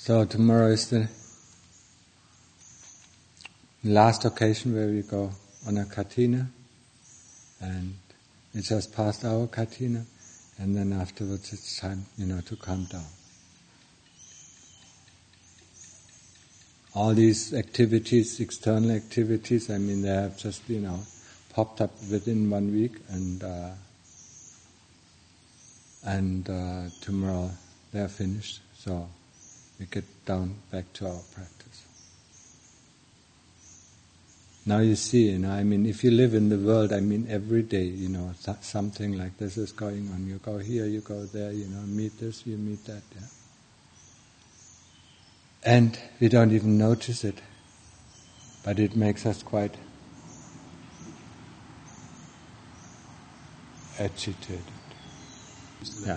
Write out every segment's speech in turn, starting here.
So tomorrow is the last occasion where we go on a Katina, and we just passed our Katina, and then afterwards it's time, to calm down. All these activities, external activities, they have just, popped up within 1 week, and tomorrow they're finished. So we get down back to our practice. Now you see, if you live in the world, every day, something like this is going on. You go here, you go there, meet this, you meet that, yeah. And we don't even notice it, but it makes us quite agitated. Yeah.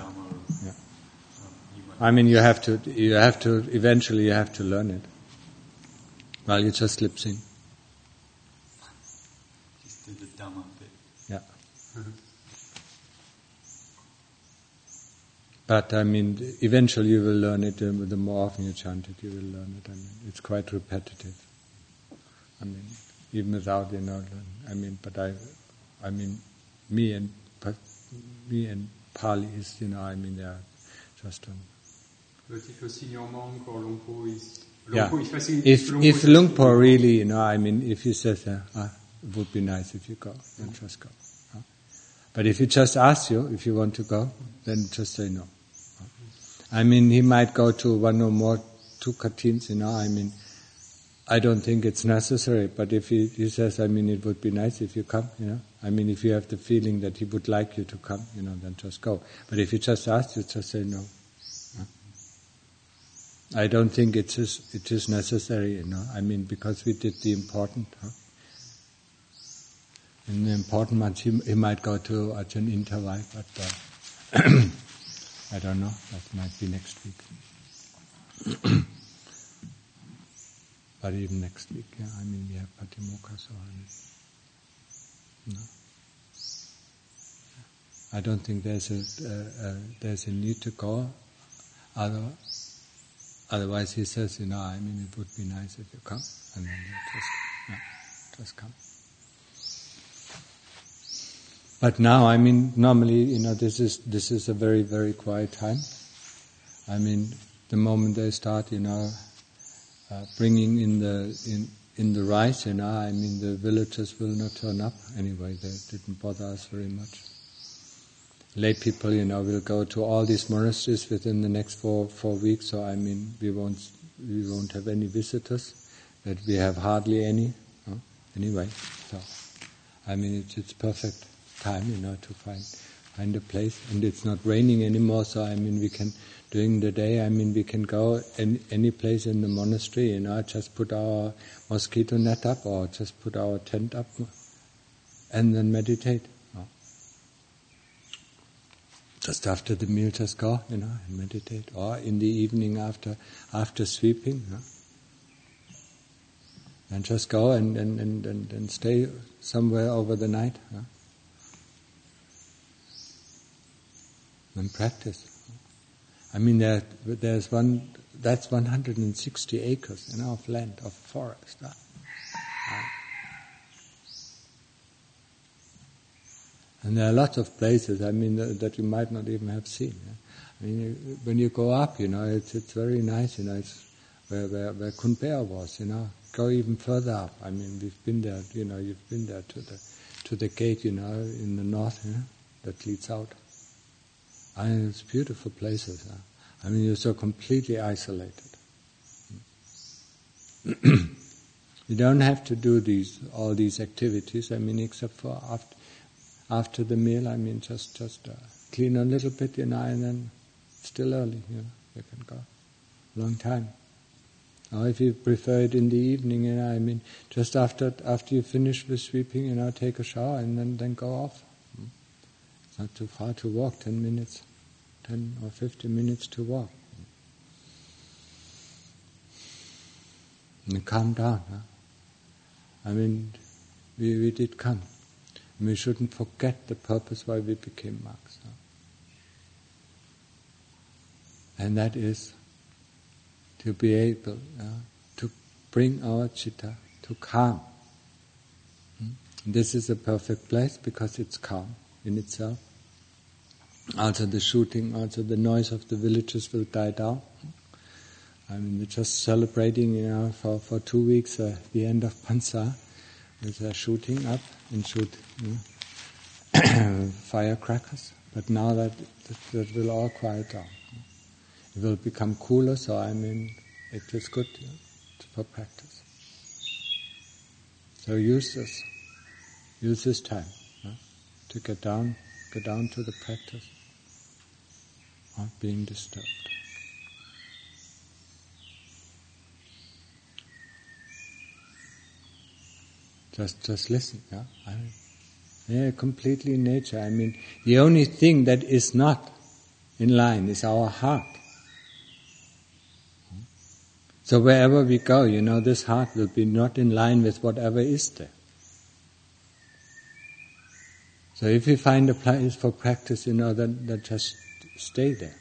You have to eventually you have to learn it. While you just lip sync. Just do the Dhamma bit. Yeah. But eventually you will learn it. The more often you chant it, you will learn it. It's quite repetitive. Even without me and Pali is, they are just on. But if you see your monk or Lungpo is... Yeah. If Lungpo really, if he says, it would be nice if you go, then just go. But if he just asks you if you want to go, then just say no. He might go to one or more, 2 katins, I don't think it's necessary, but if he says, it would be nice if you come, if you have the feeling that he would like you to come, then just go. But if he just asks you, just say no. I don't think it is necessary, because we did the important. In the important months, he might go to Ajahn Intavai, but I don't know. That might be next week. But even next week, we have Patimokkha, so no. I don't think there's a need to go. Otherwise, he says, it would be nice if you come, and then you just come. But now, normally, this is a very, very quiet time. The moment they start, bringing in the rice, the villagers will not turn up anyway. They didn't bother us very much. Lay people, will go to all these monasteries within the next four weeks. So we won't have any visitors. But we have hardly any. Anyway, so it's perfect time, to find a place, and it's not raining anymore. So we can, during the day, we can go any place in the monastery. Just put our mosquito net up, or just put our tent up, and then meditate. Just after the meal, just go, and meditate. Or in the evening after sweeping, and just go and stay somewhere over the night, and practice. There's that's 160 acres, of land, of forest. And there are lots of places, that you might not even have seen. When you go up, it's very nice, it's where Kunpea was, Go even further up. We've been there, you've been there to the gate, in the north, that leads out. It's beautiful places. You're so completely isolated. You don't have to do all these activities, except for after the meal, just clean a little bit, and then still early, you can go. Long time. Or if you prefer it in the evening, just after you finish with sweeping, take a shower and then go off. It's not too far to walk, 10 minutes, 10 or 15 minutes to walk. And calm down. We did come. We shouldn't forget the purpose why we became monks. And that is to be able to bring our citta to calm. This is a perfect place because it's calm in itself. Also the shooting, also the noise of the villages will die down. I mean, we're just celebrating, for 2 weeks the end of Pansa with shooting up and shoot firecrackers. But now that will all quiet down. It will become cooler, so it is good for practice. So use this time to get down to the practice of being disturbed. Just listen, completely in nature. The only thing that is not in line is our heart. So wherever we go, this heart will be not in line with whatever is there. So if you find a place for practice, then just stay there.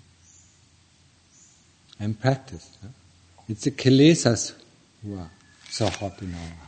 And practice. It's the kilesas who are so hot in our heart.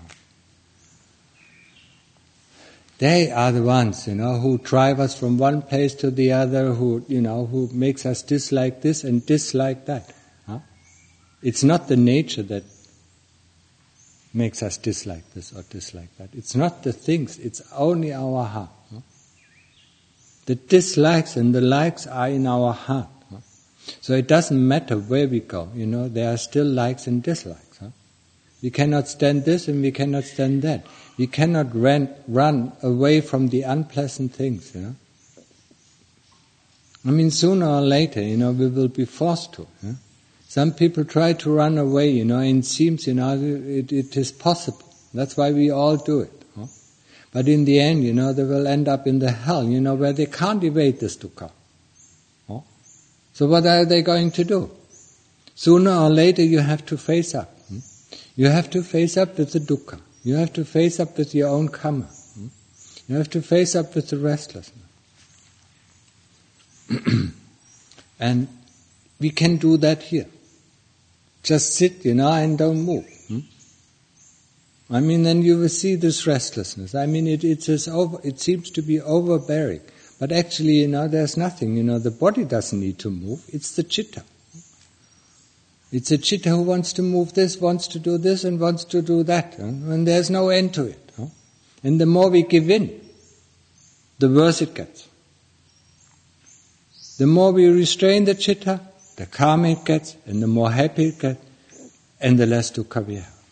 They are the ones, who drive us from one place to the other, who makes us dislike this and dislike that. It's not the nature that makes us dislike this or dislike that. It's not the things, it's only our heart. The dislikes and the likes are in our heart. So it doesn't matter where we go, there are still likes and dislikes. We cannot stand this and we cannot stand that. We cannot run away from the unpleasant things. Sooner or later, we will be forced to. Some people try to run away, and it seems, it is possible. That's why we all do it. But in the end, they will end up in the hell, where they can't evade this dukkha. So what are they going to do? Sooner or later, you have to face up. You have to face up with the dukkha. You have to face up with your own karma. You have to face up with the restlessness. And we can do that here. Just sit, and don't move. Then you will see this restlessness. It seems to be overbearing. But actually, there's nothing. The body doesn't need to move. It's the citta. It's a citta who wants to move this, wants to do this, and wants to do that. And there's no end to it. And the more we give in, the worse it gets. The more we restrain the citta, the calmer it gets, and the more happy it gets, and the less dukkha we have.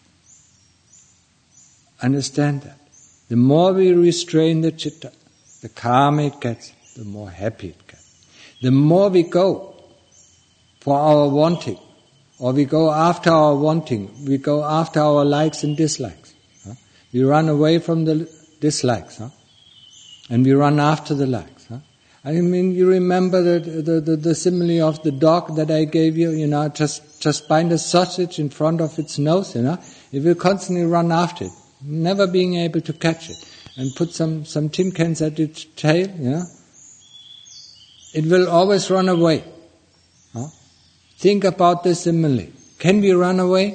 Understand that. The more we restrain the citta, the calmer it gets, the more happy it gets. The more we go for our wanting, or we go after our wanting, we go after our likes and dislikes. We run away from the dislikes, and we run after the likes. You remember the simile of the dog that I gave you, just bind a sausage in front of its nose, it will constantly run after it, never being able to catch it. And put some tin cans at its tail, it will always run away. Think about this simile. Can we run away?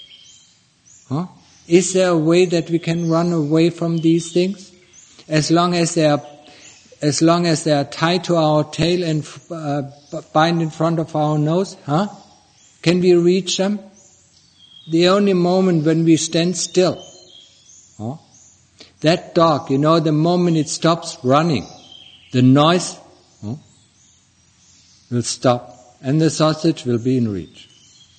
Is there a way that we can run away from these things? As long as they are tied to our tail and bind in front of our nose, can we reach them? The only moment when we stand still, that dog, the moment it stops running, the noise will stop and the sausage will be in reach.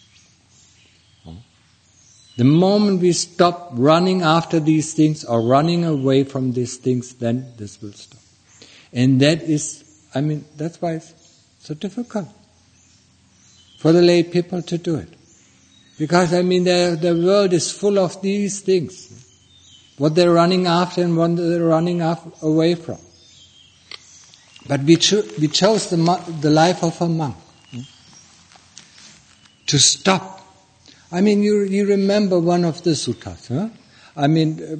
The moment we stop running after these things or running away from these things, then this will stop. And that is, that's why it's so difficult for the lay people to do it. Because, the world is full of these things. What they're running after and what they're running away from. But we chose the life of a monk. To stop. You remember one of the suttas, it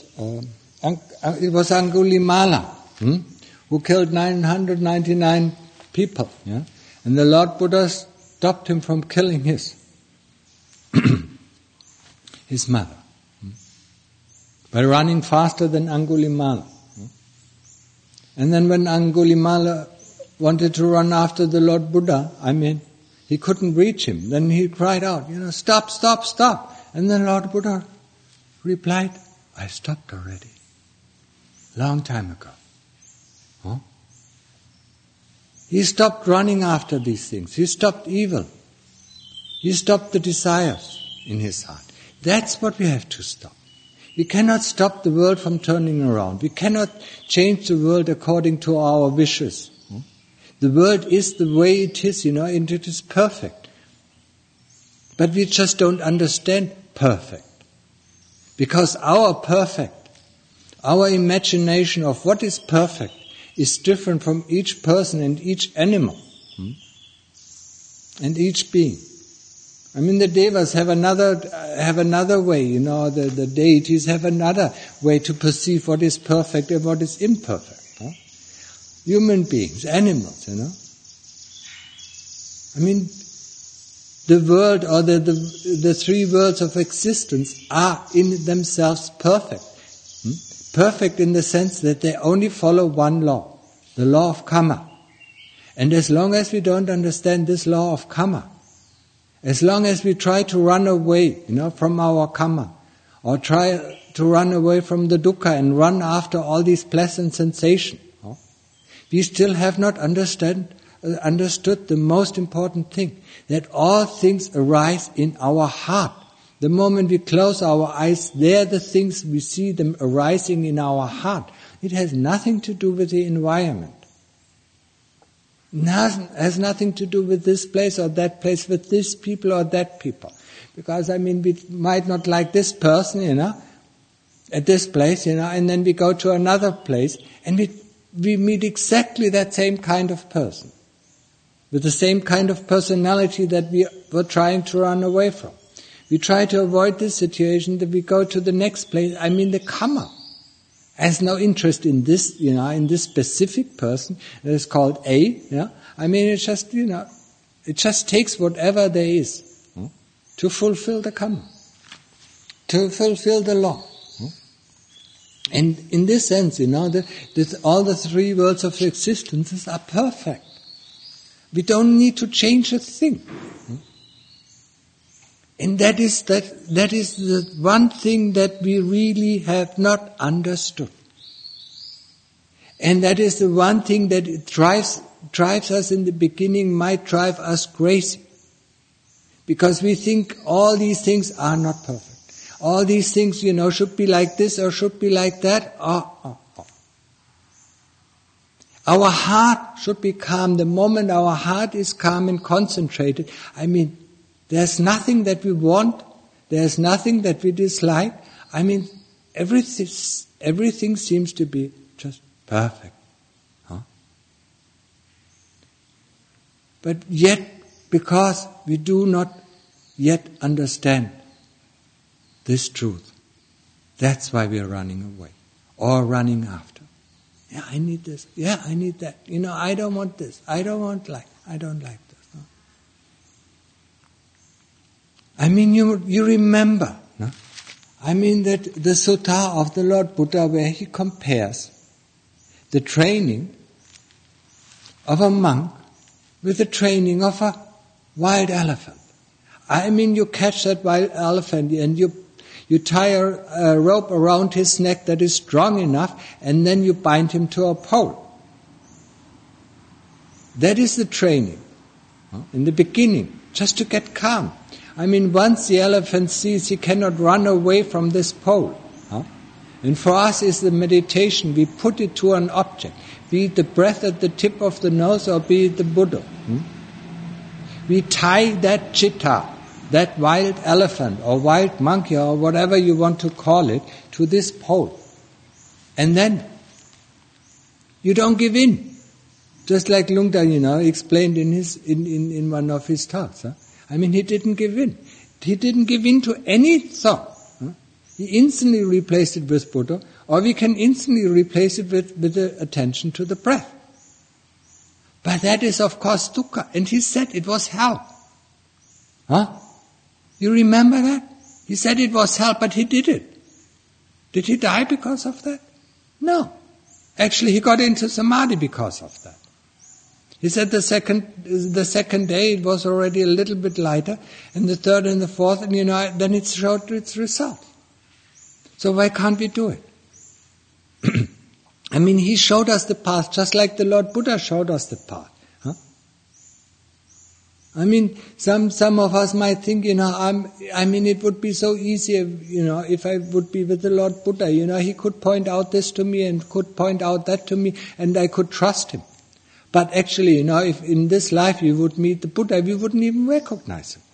was Angulimala, who killed 999 people, And the Lord Buddha stopped him from killing his his mother, by running faster than Angulimala. And then when Angulimala wanted to run after the Lord Buddha, he couldn't reach him. Then he cried out, stop, stop, stop. And then Lord Buddha replied, I stopped already. Long time ago. He stopped running after these things. He stopped evil. He stopped the desires in his heart. That's what we have to stop. We cannot stop the world from turning around. We cannot change the world according to our wishes. The world is the way it is, and it is perfect. But we just don't understand perfect. Because our imagination of what is perfect is different from each person and each animal and each being. The devas have another way, the deities have another way to perceive what is perfect and what is imperfect. Human beings, animals, the world or the three worlds of existence are in themselves perfect. Perfect in the sense that they only follow one law, the law of karma. And as long as we don't understand this law of karma, as long as we try to run away, from our karma, or try to run away from the dukkha and run after all these pleasant sensations, we still have not understood the most important thing, that all things arise in our heart. The moment we close our eyes, they're the things we see them arising in our heart. It has nothing to do with the environment. It has nothing to do with this place or that place, with this people or that people. Because, we might not like this person, at this place, and then we go to another place and we meet exactly that same kind of person. With the same kind of personality that we were trying to run away from. We try to avoid this situation, that we go to the next place. The karma has no interest in this, in this specific person that is called A. It just takes whatever there is to fulfill the karma, to fulfill the law. And in this sense, all the three worlds of existence are perfect. We don't need to change a thing. And that is the one thing that we really have not understood. And that is the one thing that it drives us in the beginning, might drive us crazy. Because we think all these things are not perfect. All these things, should be like this or should be like that. Our heart should be calm. The moment our heart is calm and concentrated, there's nothing that we want, there's nothing that we dislike. Everything seems to be just perfect. But yet, because we do not yet understand this truth, that's why we are running away or running after. Yeah, I need this. Yeah, I need that. I don't want this. I don't like this. You remember, no? That the sutta of the Lord Buddha, where he compares the training of a monk with the training of a wild elephant. You catch that wild elephant and you tie a rope around his neck that is strong enough, and then you bind him to a pole. That is the training in the beginning, just to get calm. Once the elephant sees he cannot run away from this pole. And for us is the meditation, we put it to an object, be it the breath at the tip of the nose or be it the Buddha. We tie that chitta, that wild elephant or wild monkey or whatever you want to call it, to this pole. And then you don't give in. Just like Lungta, explained in one of his talks. He didn't give in. He didn't give in to any thought. He instantly replaced it with Buddha, or we can instantly replace it with the attention to the breath. But that is of course dukkha. And he said it was hell. You remember that? He said it was hell, but he did it. Did he die because of that? No. Actually, he got into samadhi because of that. He said the second day it was already a little bit lighter, and the third and the fourth, and then it showed its result. So why can't we do it? I mean, he showed us the path, just like the Lord Buddha showed us the path. Huh? I mean, some of us might think, it would be so easy, if I would be with the Lord Buddha. He could point out this to me and could point out that to me, and I could trust him. But actually, if in this life we would meet the Buddha, we wouldn't even recognize him.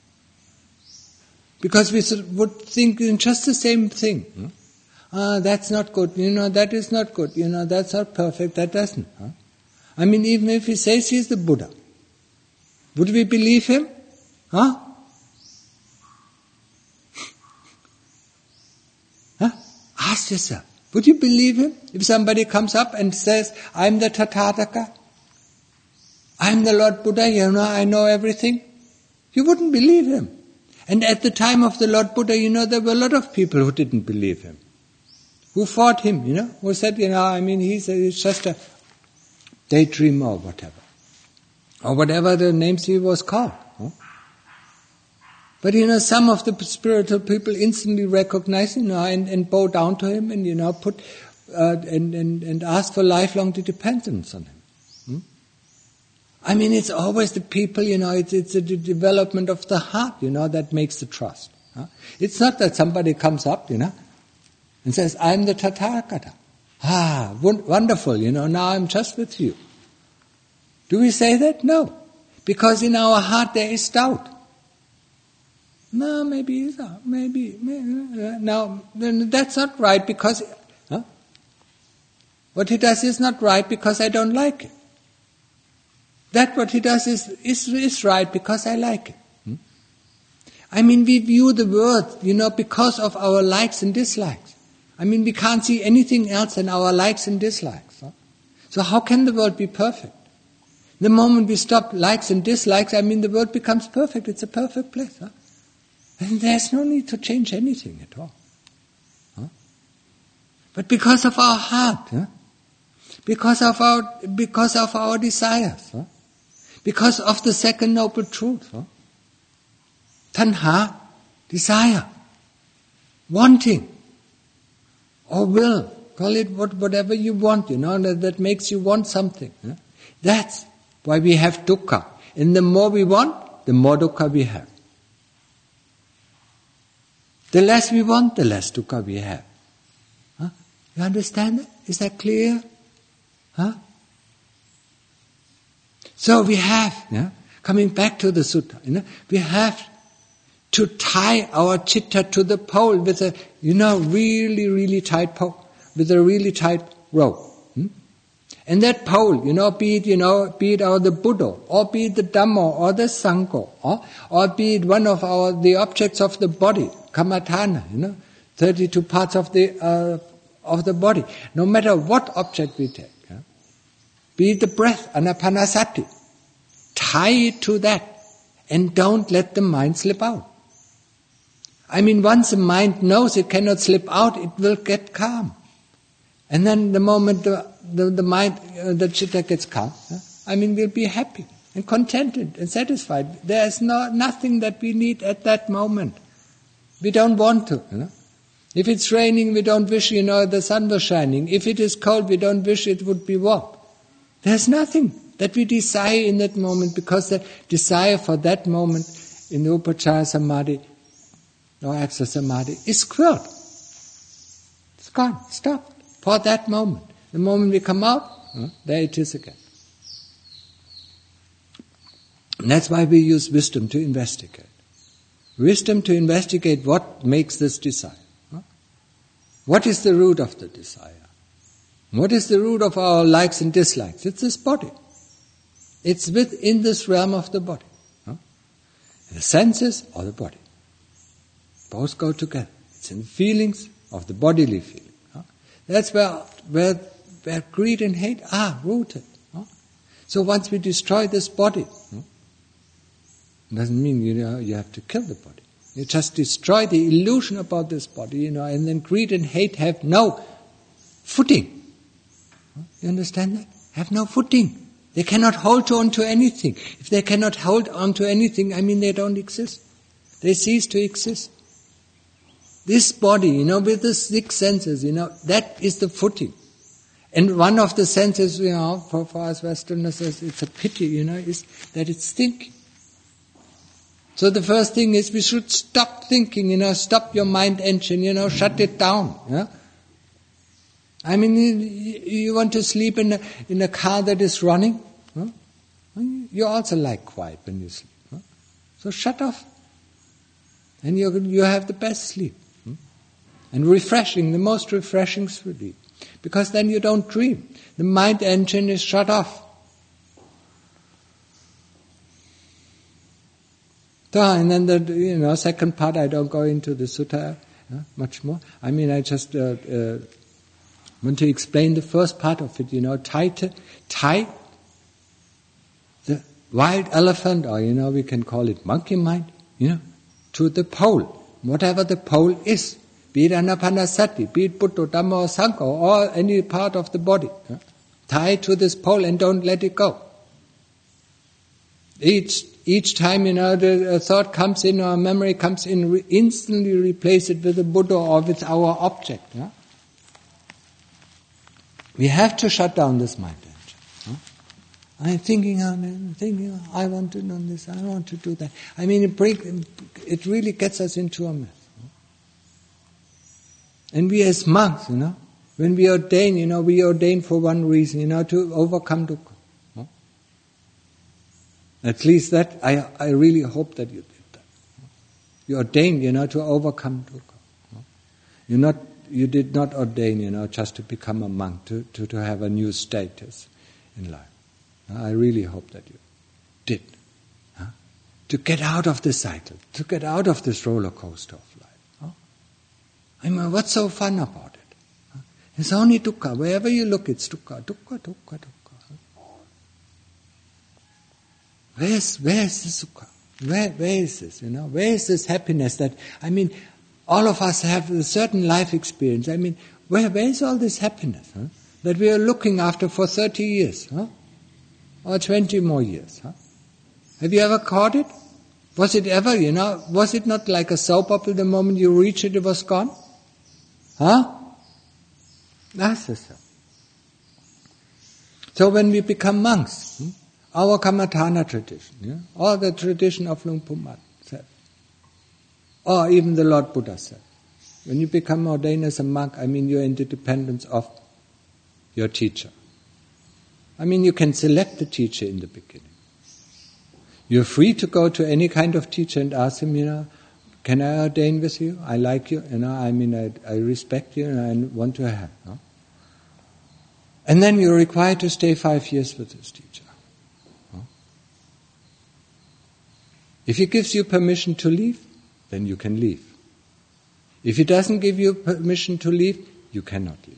Because we would think in just the same thing. That's not good, that is not good, that's not perfect, that doesn't. I mean, even if he says he's the Buddha, would we believe him? Ask yourself, would you believe him? If somebody comes up and says, I'm the Tathagata, I'm the Lord Buddha, I know everything, you wouldn't believe him. And at the time of the Lord Buddha, there were a lot of people who didn't believe him, who fought him, who said, he's just a daydreamer or whatever the names he was called. But some of the spiritual people instantly recognized, and bow down to him, and put and ask for lifelong dependence on him. I mean, it's always the people, it's the development of the heart, that makes the trust. It's not that somebody comes up, and says, I'm the Tathagata. Wonderful, now I'm just with you. Do we say that? No. Because in our heart there is doubt. No, maybe. No, then that's not right because, what he does is not right because I don't like it. That what he does is right because I like it. I mean, we view the world, because of our likes and dislikes. I mean, we can't see anything else than our likes and dislikes. So how can the world be perfect? The moment we stop likes and dislikes, the world becomes perfect. It's a perfect place. And there's no need to change anything at all. But because of our heart, because of our desires, because of the second noble truth, tanha, desire, wanting, or will, call it whatever you want, that makes you want something. That's why we have dukkha. And the more we want, the more dukkha we have. The less we want, the less dukkha we have. You understand that? Is that clear? So we have, coming back to the sutta, we have to tie our chitta to the pole with a, really, really tight pole, with a really tight rope. And that pole, be it the Buddha, or be it the Dhamma, or the Sangha, or be it one of the objects of the body, Kamatana, 32 parts of the body. No matter what object we take, be it the breath, anapanasati, tie it to that, and don't let the mind slip out. Once the mind knows it cannot slip out, it will get calm. And then the moment the mind, the chitta gets calm, we'll be happy and contented and satisfied. There's nothing that we need at that moment. We don't want to. If it's raining, we don't wish, the sun was shining. If it is cold, we don't wish it would be warm. There's nothing that we desire in that moment, because the desire for that moment in the Upachara Samadhi, no access Samadhi, is quelled. It's gone, stopped. For that moment. The moment we come out, there it is again. And that's why we use wisdom to investigate. Wisdom to investigate what makes this desire. What is the root of the desire? What is the root of our likes and dislikes? It's this body. It's within this realm of the body. The senses or the body. Both go together. It's in the feelings of the bodily feeling. That's where greed and hate are rooted. So once we destroy this body, it doesn't mean you have to kill the body. You just destroy the illusion about this body, and then greed and hate have no footing. You understand that? Have no footing. They cannot hold on to anything. If they cannot hold on to anything, they don't exist. They cease to exist. This body, with the 6 senses, that is the footing. And one of the senses, for us Westerners, it's a pity, is that it's thinking. So the first thing is we should stop thinking, stop your mind engine, shut it down. Yeah? You want to sleep in a car that is running? Huh? You also like quiet when you sleep. Huh? So shut off. And you have the best sleep. And refreshing, the most refreshing sleep. Because then you don't dream. The mind engine is shut off. So, and then the second part, I don't go into the sutta much more. I just want to explain the first part of it. Tie the wild elephant, or we can call it monkey mind, to the pole, whatever the pole is. Be it anapanasati, be it Buddha, Dhamma or Sangha, or any part of the body. Tie to this pole and don't let it go. Each time, the thought comes in or memory comes in, instantly replace it with a Buddha or with our object. Yeah? We have to shut down this mind engine. I'm thinking, I want to know this, I want to do that. It really gets us into a mess. And we as monks, when we ordain, we ordain for one reason, to overcome dukkha. At least that, I really hope that you did that. You ordained, to overcome dukkha. You did not ordain, just to become a monk, to have a new status in life. I really hope that you did. To get out of the cycle, to get out of this roller coaster of life. What's so fun about it? It's only dukkha. Wherever you look, it's dukkha, dukkha, dukkha, dukkha. Where is the sukha? Where is this? Where is this happiness that, all of us have a certain life experience. Where is all this happiness that we are looking after for 30 years? Or 20 more years? Have you ever caught it? Was it ever, was it not like a soap opera? The moment you reach it, it was gone? That's the soap. So when we become monks, our Kammatthana tradition, or the tradition of Luang Pu Mat said, or even the Lord Buddha said, when you become ordained as a monk, you're in the dependence of your teacher. You can select the teacher in the beginning. You're free to go to any kind of teacher and ask him, can I ordain with you? I like you, I respect you and I want to have. And then you're required to stay 5 years with this teacher. If he gives you permission to leave, then you can leave. If he doesn't give you permission to leave, you cannot leave.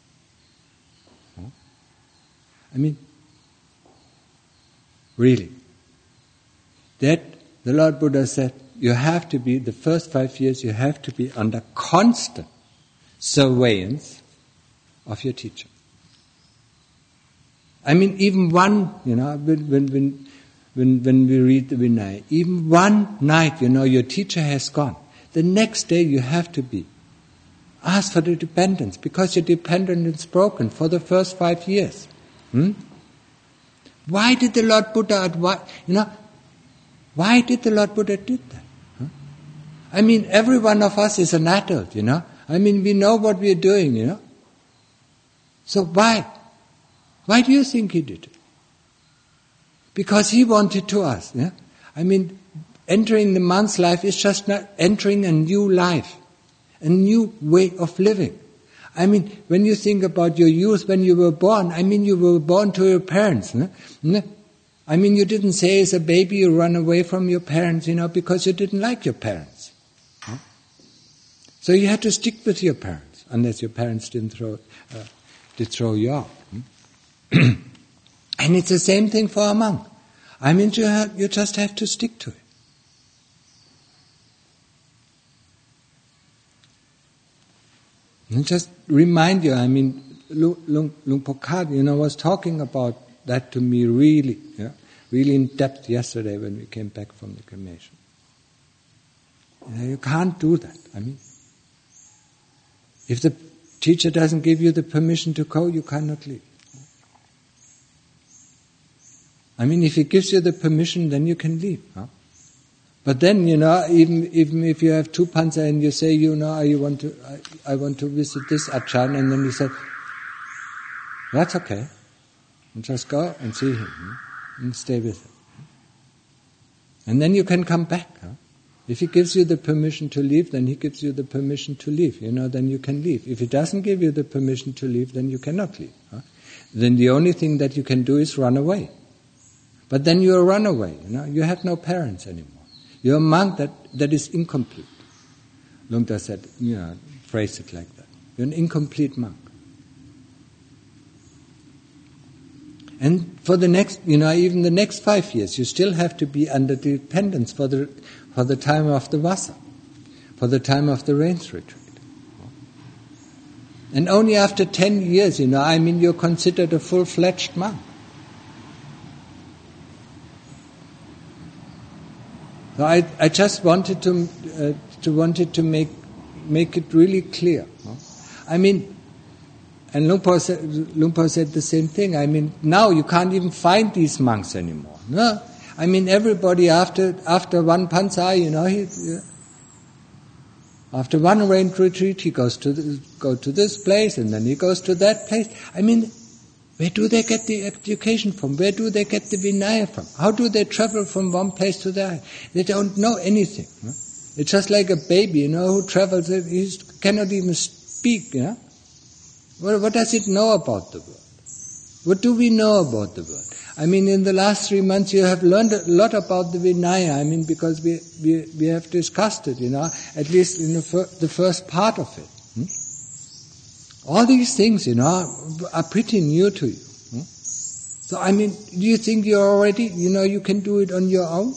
Really. That, the Lord Buddha said, you have to be, the first 5 years, you have to be under constant surveillance of your teacher. Even one, when we read the Vinaya, even one night, your teacher has gone. The next day you have to be. Ask for the dependence, because your dependence is broken for the first 5 years. Why did the Lord Buddha, why did the Lord Buddha do that? Every one of us is an adult, we know what we are doing, So why? Why do you think he did it? Because he wanted to us, entering the monk's life is just not entering a new life, a new way of living. When you think about your youth, when you were born, you were born to your parents. You didn't say as a baby you run away from your parents, because you didn't like your parents. So you had to stick with your parents, unless your parents did throw you out. And it's the same thing for a monk. You just have to stick to it. And just remind you, I mean, Luang Por Khat, was talking about that to me really in depth yesterday when we came back from the cremation. You can't do that. I mean, if the teacher doesn't give you the permission to go, you cannot leave. I mean, if he gives you the permission, then you can leave. Huh? But then, even if you have 2 pansa and you say, I want to visit this Achan, and then he said, that's okay. And just go and see him and stay with him. And then you can come back. Huh? If he gives you the permission to leave, then he gives you the permission to leave. Then you can leave. If he doesn't give you the permission to leave, then you cannot leave. Huh? Then the only thing that you can do is run away. But then you're a runaway. You have no parents anymore. You're a monk that is incomplete. Lungta said, phrase it like that. You're an incomplete monk. And for the next, even the next 5 years, you still have to be under dependence for the time of the Vasa, for the time of the rains retreat. And only after 10 years, you're considered a full-fledged monk. So I just wanted to make it really clear. I mean, and Luang Por said the same thing. I mean, now you can't even find these monks anymore. No, I mean everybody after one pansa, after one rain retreat, he goes to this place and then he goes to that place. I mean, where do they get the education from? Where do they get the Vinaya from? How do they travel from one place to the other? They don't know anything. It's just like a baby, who travels, he cannot even speak, Well, what does it know about the world? What do we know about the world? I mean, in the last 3 months you have learned a lot about the Vinaya, I mean, because we have discussed it, at least in the first part of it. All these things, are pretty new to you. So, I mean, do you think you're already, you can do it on your own?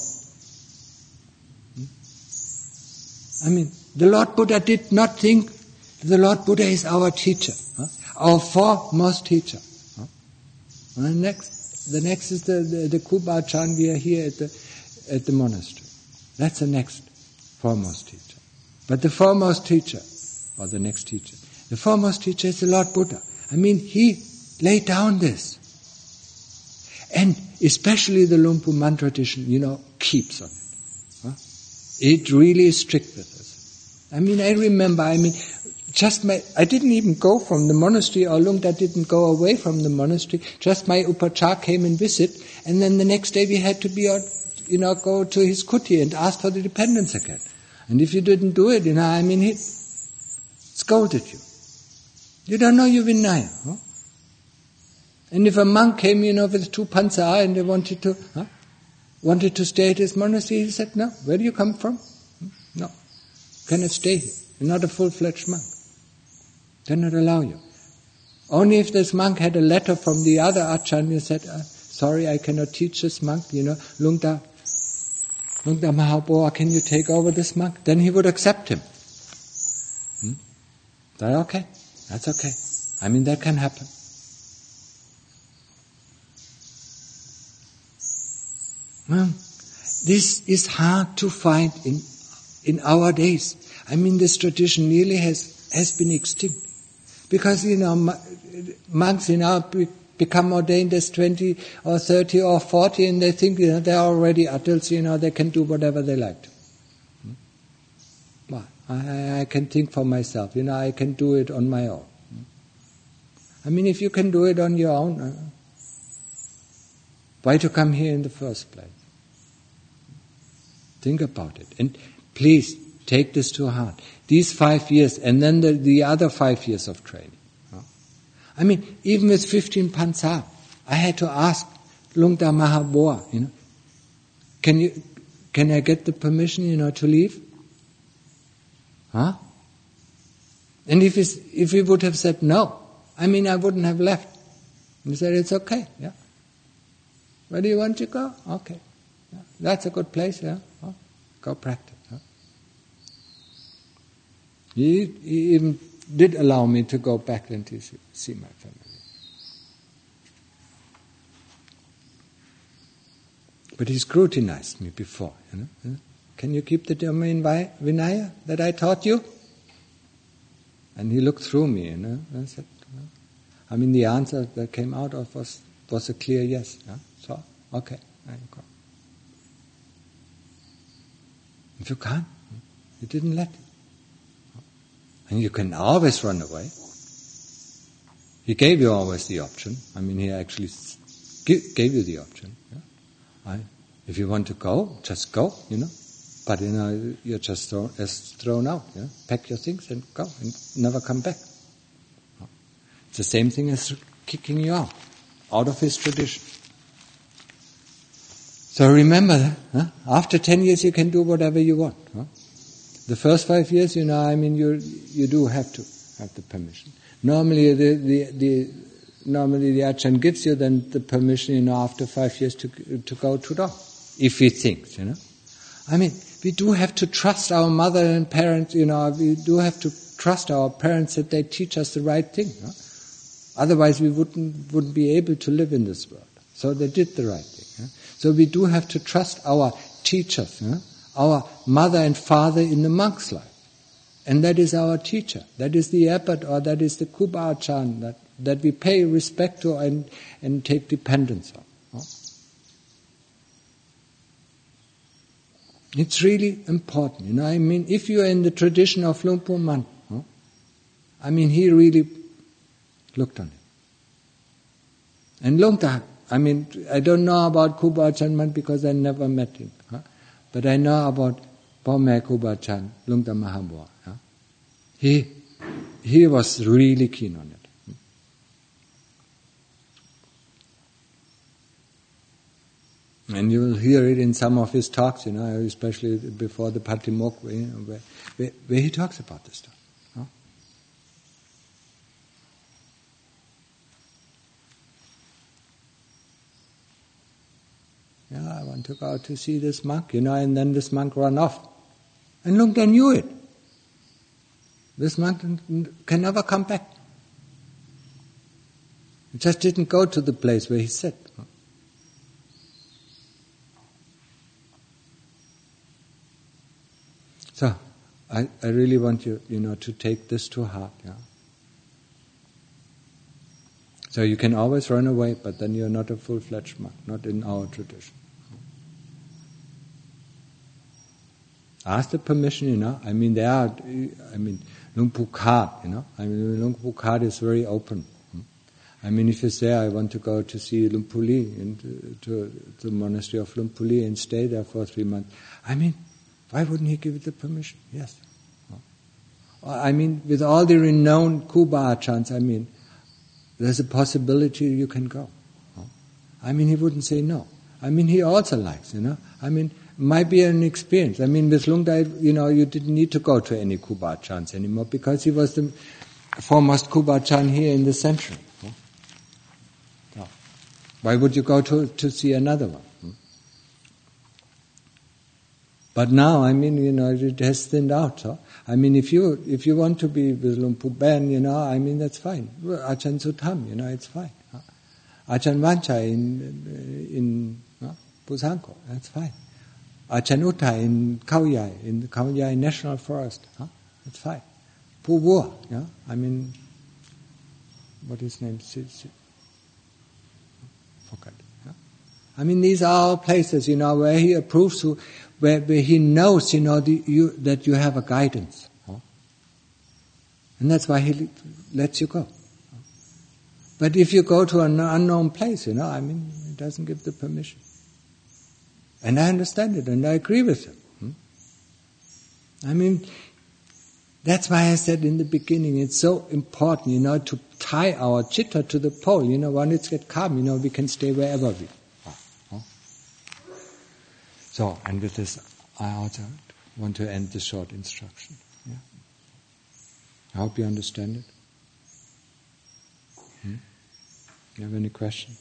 I mean, the Lord Buddha did not think the Lord Buddha is our teacher, our foremost teacher. And the next is the Kuba Achan. We are here at the monastery. That's the next foremost teacher. But the foremost teacher, or the next teacher, the foremost teacher is the Lord Buddha. I mean, he laid down this. And especially the Lumpu Man tradition, keeps on it. It really is strict with us. I mean, I remember, I didn't even go from the monastery, or Lungta didn't go away from the monastery, just my Upachar came and visit, and then the next day we had to go to his kuti and ask for the dependence again. And if you didn't do it, he scolded you. You don't know your Vinaya. And if a monk came, with 2 pansa and they wanted to stay at his monastery, he said, no, where do you come from? No, you cannot stay here. You're not a full-fledged monk. Cannot allow you. Only if this monk had a letter from the other Achan, you said, sorry, I cannot teach this monk, Lungta Mahaboa, can you take over this monk? Then he would accept him. That okay? That's okay. I mean, that can happen. Well, this is hard to find in our days. I mean, this tradition nearly has been extinct. Because, monks, become ordained as 20 or 30 or 40 and they think, they're already adults, they can do whatever they like to. Well, I can think for myself, I can do it on my own. I mean, if you can do it on your own, why to come here in the first place? Think about it. And please, take this to heart. These 5 years, and then the other 5 years of training. I mean, even with 15 pansa, I had to ask Lungta Mahaboa, can I get the permission, to leave? Huh? And if he would have said no, I wouldn't have left. He said, it's okay, yeah. Where do you want to go? Okay. Yeah. That's a good place, yeah. Go practice. Huh? He even did allow me to go back and to see my family. But he scrutinized me before, Can you keep the Dhamma Vinaya that I taught you? And he looked through me, and said, the answer that came out of was a clear yes. So, okay, I go. If you can't, you didn't let you. And you can always run away. He gave you always the option. He actually gave you the option. If you want to go, just go, But, you're just thrown out. Pack your things and go and never come back. It's the same thing as kicking you out of his tradition. So remember, after 10 years you can do whatever you want. The first 5 years, you do have to have the permission. Normally the Ajahn gives you then the permission, after 5 years to go to Dhamma, if he thinks, we do have to trust our mother and parents, we do have to trust our parents that they teach us the right thing. Otherwise we wouldn't be able to live in this world. So they did the right thing. So we do have to trust our teachers, our mother and father in the monk's life. And that is our teacher. That is the abbot, or that is the Kuba Achan that we pay respect to and take dependence on. It's really important. If you are in the tradition of Luang Pu Man, he really looked on it. And Luang Ta, I don't know about Kuba Achan Man because I never met him. But I know about Pome Kuba Achan, Luang Ta Mahabua. He was really keen on it. And you will hear it in some of his talks, especially before the Patimokkha, where he talks about this stuff. I want to go to see this monk, and then this monk ran off. And Luang Ta knew it. This monk can never come back. He just didn't go to the place where he said. So, I really want you, to take this to heart. So you can always run away, but then you're not a full-fledged monk, not in our tradition. Ask the permission, Luang Pu Khat, Luang Pu Khat is very open. If you say, I want to go to see Luang Pu Li, to the monastery of Luang Pu Li and stay there for 3 months, why wouldn't he give you the permission? Yes. With all the renowned Kuba Achans, there's a possibility you can go. He wouldn't say no. He also likes, might be an experience. With Luang Ta, you didn't need to go to any Kuba Achans anymore because he was the foremost Kuba Achan here in the century. So, why would you go to see another one? But now, it has thinned out. So, if you want to be with Luang Pu Ben, that's fine. Achan Sutham, it's fine. Achan Vancha in Pusanko, that's fine. Achan Uta in Khao Yai, in the Khao Yai National Forest, that's fine. Pu Vua, what is his name? Forgot. These are all places, where he approves to, where he knows, that you have a guidance. And that's why he lets you go. But if you go to an unknown place, he doesn't give the permission. And I understand it, and I agree with him. That's why I said in the beginning, it's so important, to tie our chitta to the pole. When it's get calm, we can stay wherever we are. So, and with this, I also want to end the short instruction. Yeah? I hope you understand it. You have any question?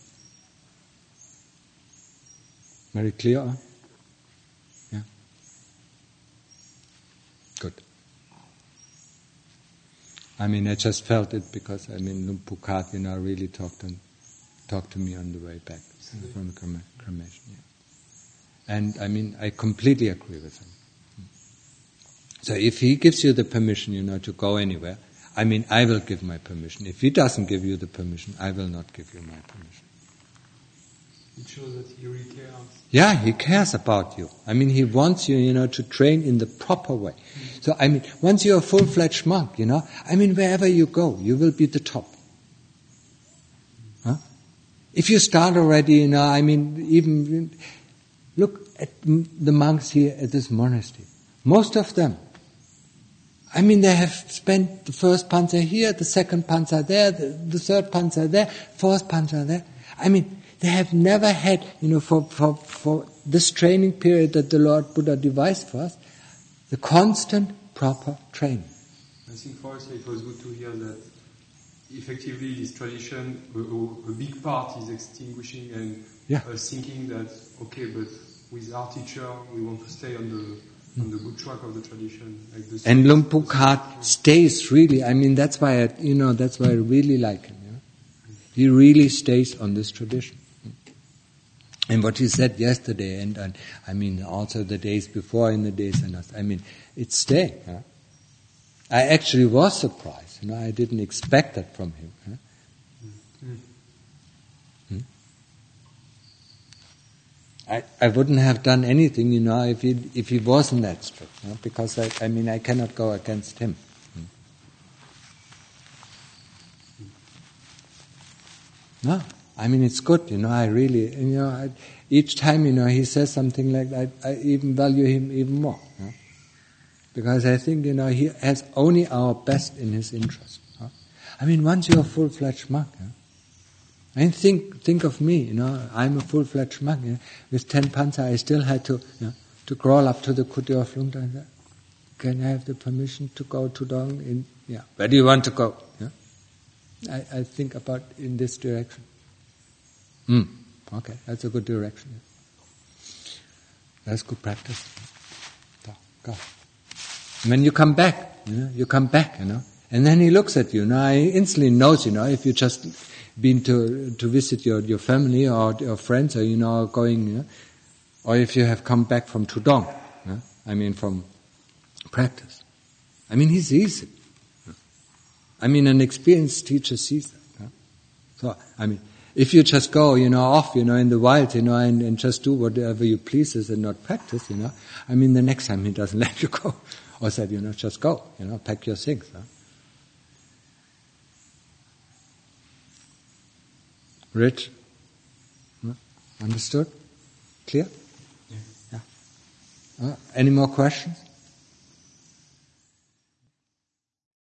Very clear? Yeah? Good. I mean, I just felt it because, I mean, Luang Pu Khat, really talked to me on the way back from the cremation. Yeah. And, I mean, I completely agree with him. So if he gives you the permission, to go anywhere, I mean, I will give my permission. If he doesn't give you the permission, I will not give you my permission. It shows that he really cares. Yeah, he cares about you. I mean, he wants you, to train in the proper way. So, I mean, once you're a full-fledged monk, I mean, wherever you go, you will be the top. Huh? If you start already, I mean, even, look at the monks here at this monastery. Most of them, I mean, they have spent the first panza here, the second panza there, the third panza there, fourth panza there. I mean, they have never had, for this training period that the Lord Buddha devised for us, the constant, proper training. I think for us it was good to hear that effectively this tradition, a big part is extinguishing and thinking that, okay, but with our teacher we want to stay on the good track of the tradition. And Luang Pu Khat stays really, I mean, that's why I really like him. He really stays on this tradition. And what he said yesterday, and I mean also the days before in the days and us, I mean, it's staying. Huh? I actually was surprised. I didn't expect that from him. Huh? I wouldn't have done anything, if he wasn't that strict. Because I cannot go against him. No. I mean, it's good, I really, each time, he says something like that, I even value him even more. Because I think, he has only our best in his interest. I mean, once you're a full-fledged monk, I mean, think of me, I'm a full-fledged monk, with 10 panza, I still had to crawl up to the Kuti of Lungta and say, can I have the permission to go to Dong? Where do you want to go? I think about in this direction. Okay, that's a good direction. That's good practice. Go. And when you come back, and then he looks at you. He instantly knows, if you just been to visit your family or your friends, or going, or if you have come back from Tudong, I mean from practice. I mean, he sees it. I mean, an experienced teacher sees that. So, I mean, if you just go, off, in the wild, and just do whatever you pleases and not practice, I mean, the next time he doesn't let you go. Or said, just go, pack your things. Rich? Understood? Clear? Yeah. Any more questions?